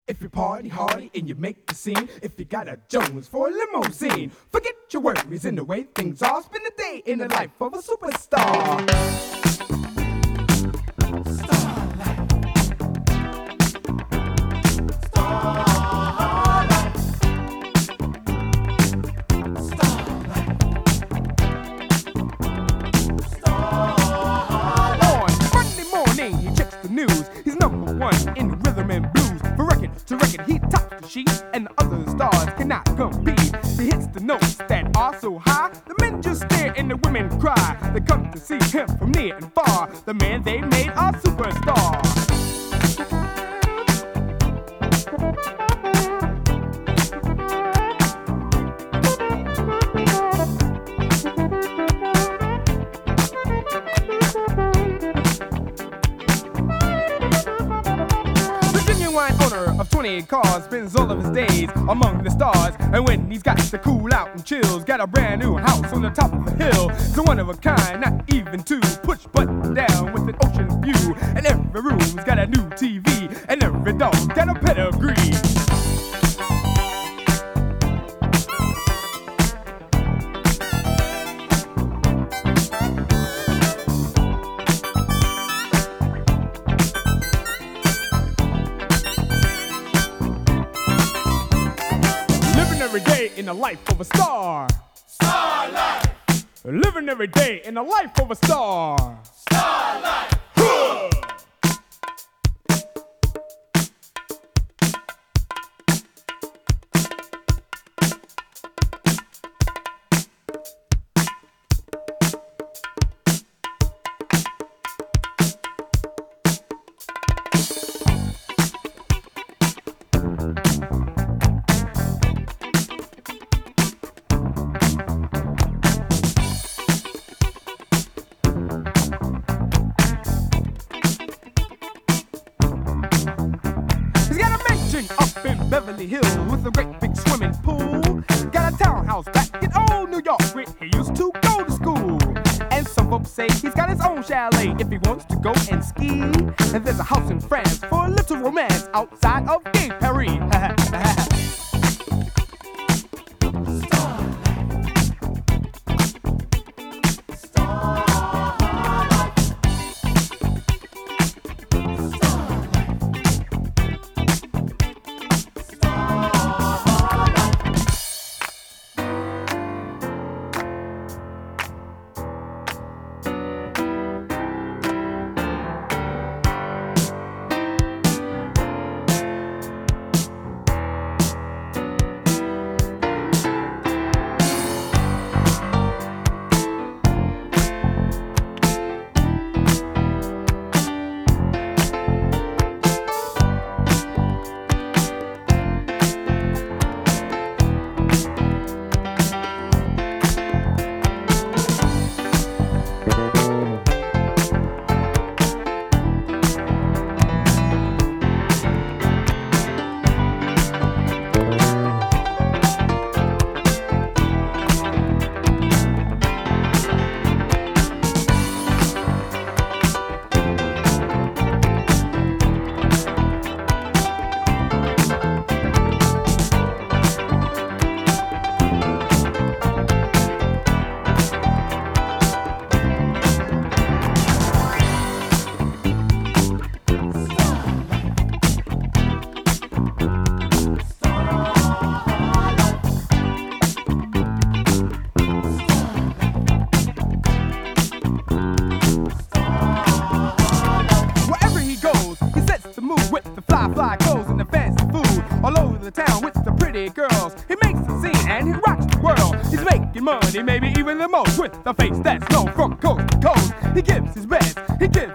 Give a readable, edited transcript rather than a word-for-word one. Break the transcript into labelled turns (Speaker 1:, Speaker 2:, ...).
Speaker 1: If you party hardy and you make the scene, if you got a Jones for a limousine, forget your worries and the way things are. Spend the day in the life of a superstar. In rhythm and blues, from record to record, he tops the sheet, and the other stars cannot compete. He hits the notes that are so high, the men just stare and the women cry. They come to see him from near and far. The man they made a superstar. Of 20 cars, spends all of his days among the stars. And when he's got to cool out and chills, got a brand new house on the top of a hill. It's a one of a kind, not even two. Push button down with an ocean view. And every room's got a new TV, and every dog got a pedigree. Every day in the life of a star. Star life. Living every day in the life of a star. Star life. Up in Beverly Hills with a great big swimming pool. Got a townhouse back in old New York where he used to go to school. And some folks say he's got his own chalet if he wants to go and ski. And there's a house in France for a little romance outside of Gay Paris. Fly clothes and the fancy food all over the town with the pretty girls. He makes the scene and he rocks the world. He's making money, maybe even the most, with a face that's known from coast to coast. He gives his best, he gives